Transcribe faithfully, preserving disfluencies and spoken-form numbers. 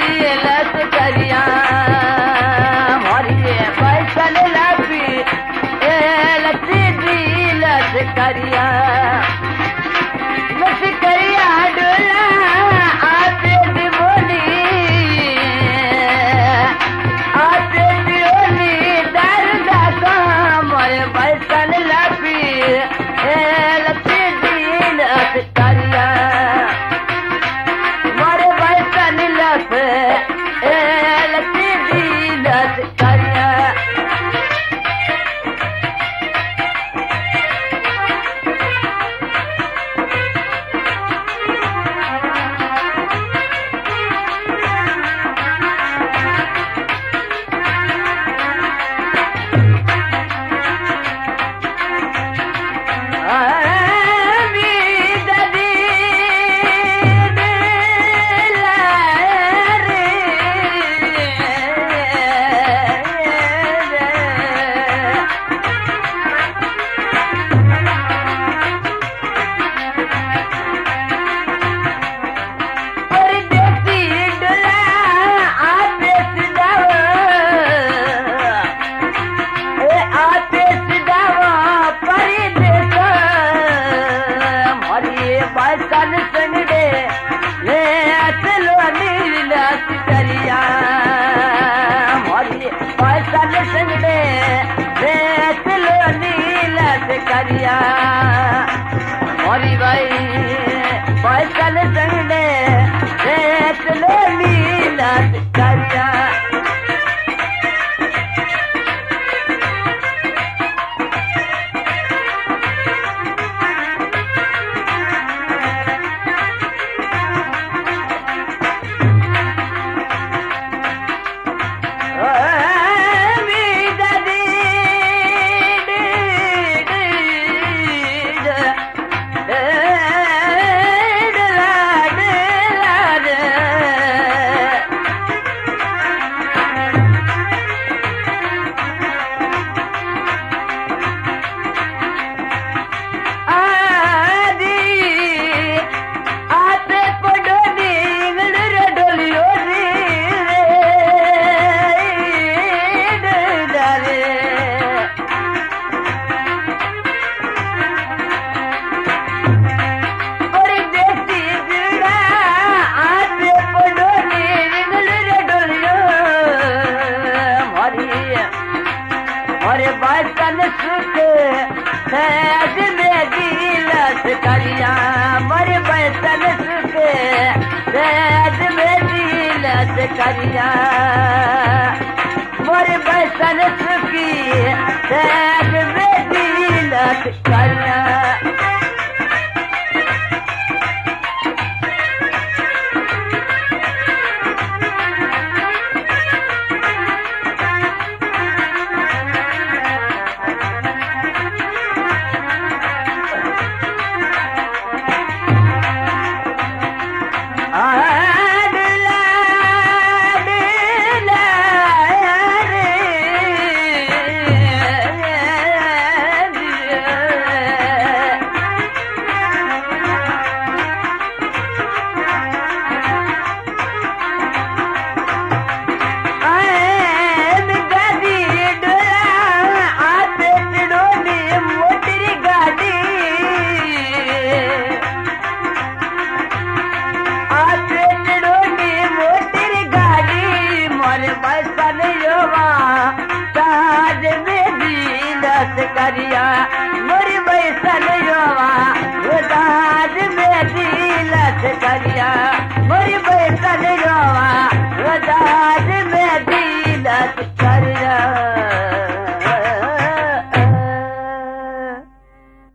लस करिया मोरी बैसन लपी ए लसी दी लस करिया लस करिया डोला आते दी बोली आते दी बोली दर्द का मोरे बैसन लपी ए लसी दी लस करिया मोरे बैसन लप ए लसी दी लस करिया बैसन संगड़े ले चलो नीलस करिया मोरी बैसन संगड़े ले चलो नीलस करिया मोरी भाई बैसन संगड़े ले चलो नीलस करिया मोरे बैसन सुख सैद में दिलस करिया मोरे बैसन सुख सैद में दिलस करिया मोरे बैसन सुखी सैद में दिलस करिया